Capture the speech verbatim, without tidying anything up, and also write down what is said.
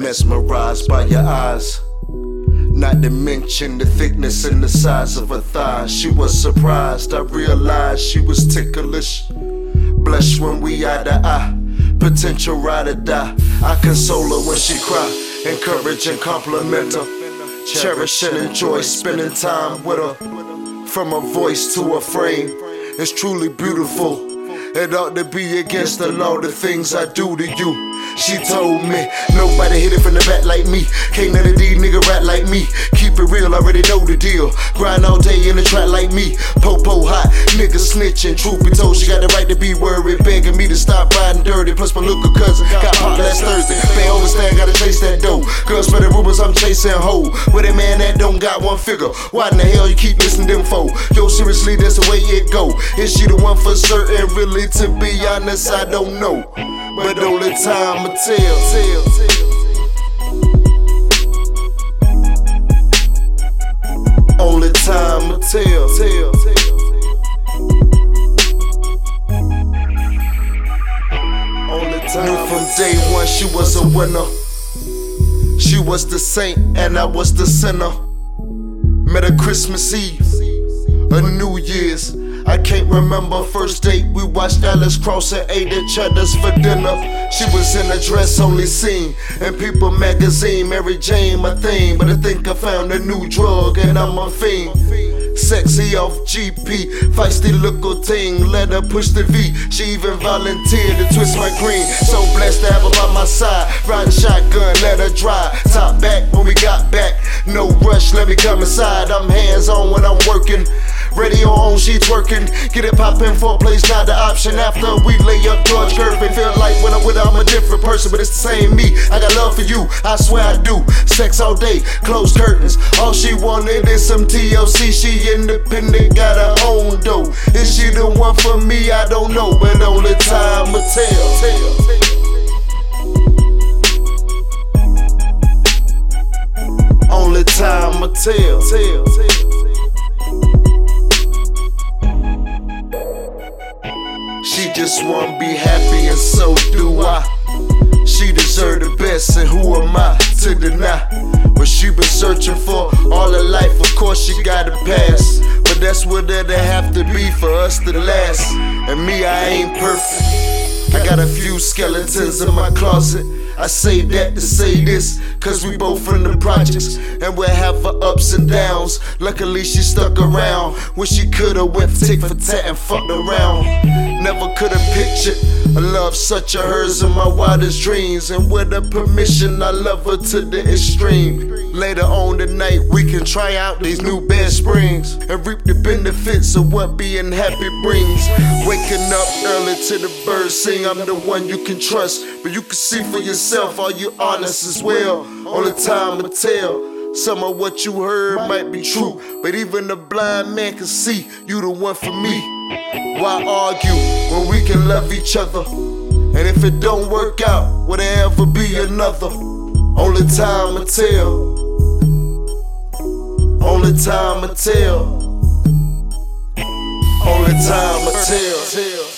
mesmerized by your eyes. Not to mention the thickness and the size of her thighs. She was surprised, I realized she was ticklish. Blush when we eye to eye, potential ride or die. I console her when she cry, encourage and compliment her. Cherish and enjoy spending time with her. From her voice to her frame, it's truly beautiful. It ought to be against the law, the things I do to you. She told me, nobody hit it from the back like me. Can't none of these niggas rap like me. Keep it real, already know the deal. Grind all day in the trap like me. Popo hot, niggas snitching. Truth be told, she got the right to be worried. Begging me to stop riding dirty. Plus my little cousin got popped last Thursday. They overstand, gotta chase that dough. Girls spreading rumors, I'm chasing hoe. With a man that don't got one figure. Why in the hell you keep listening to them folk? Yo, seriously, that's the way it go. Is she the one for certain? Really, to be honest, I don't know. But only time will tell. tell, tell. Only time will tell. tell, tell. Only time. Knew from day one she was a winner. She was the saint and I was the sinner. Met her Christmas Eve, a New Year's. I can't remember first date. We watched Alice Cross and ate at Cheddar's for dinner. She was in a dress only seen in People magazine. Mary Jane my theme, but I think I found a new drug and I'm a fiend. Sexy off G P, feisty little thing. Let her push the V. She even volunteered to twist my green. So blessed to have her by my side. Riding shotgun, let her drive. Top back when we got back. No rush, let me come inside. I'm hands on when I'm working. Radio on, she twerking. Get it poppin', foreplays not the option. After we lay up George Gervin. Feel like when I'm with her, I'm a different person, but it's the same me. I got love for you, I swear I do. Sex all day, closed curtains. All she wanted is some T L C. She independent, got her own dough. Is she the one for me? I don't know, but only time will tell. tell, tell. Only time will tell. tell, tell. She just wanna be happy and so do I. She deserve the best and who am I to deny? What she been searching for all her life, of course she gotta pass. But that's what it'll have to be for us to last. And me, I ain't perfect. I got a few skeletons in my closet. I say that to say this, cause we both from the projects and we'll have our ups and downs. Luckily she stuck around when she coulda went tick for tat and fucked around. Never coulda pictured a love such as hers in my wildest dreams. And with her permission I love her to the extreme. Later on tonight we can try out these new bed springs and reap the benefits of what being happy brings. Waking up early to the birds sing, I'm the one you can trust, but you can see for yourself, are you honest as well? Only time will tell. Some of what you heard might be true, but even a blind man can see you the one for me. Why argue when we can love each other? And if it don't work out, will there ever be another? Only time will tell. Only time will tell. Only time will tell.